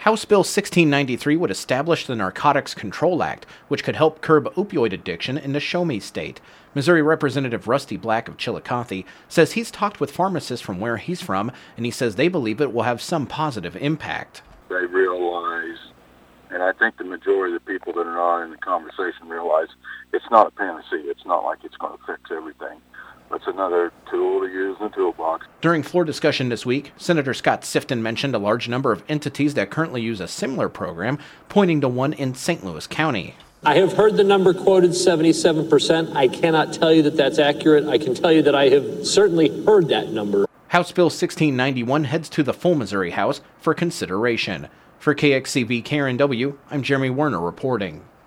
House Bill 1693 would establish the Narcotics Control Act, which could help curb opioid addiction in the Show Me state. Missouri Representative Rusty Black of Chillicothe says he's talked with pharmacists from where he's from, and he says they believe it will have some positive impact. They realize, and I think the majority of the people that are not in the conversation realize, it's not a panacea. It's not like it's going to fix everything. It's another tool to use in the toolbox. During floor discussion this week, Senator Scott Sifton mentioned a large number of entities that currently use a similar program, pointing to one in St. Louis County. I have heard the number quoted, 77%. I cannot tell you that that's accurate. I can tell you that I have certainly heard that number. House Bill 1691 heads to the full Missouri House for consideration. For KXCV KRNW, I'm Jeremy Werner reporting.